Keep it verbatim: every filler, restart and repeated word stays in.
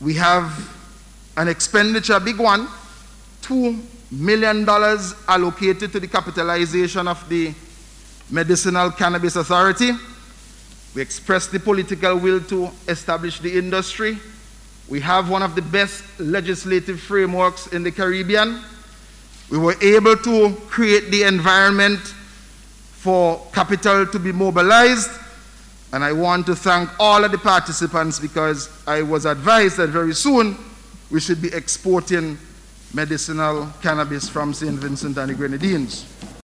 We have an expenditure, a big one, two million dollars allocated to the capitalization of the Medicinal Cannabis Authority. We expressed the political will to establish the industry. We have one of the best legislative frameworks in the Caribbean. We were able to create the environment for capital to be mobilized. And I want to thank all of the participants because I was advised that very soon we should be exporting medicinal cannabis from Saint Vincent and the Grenadines.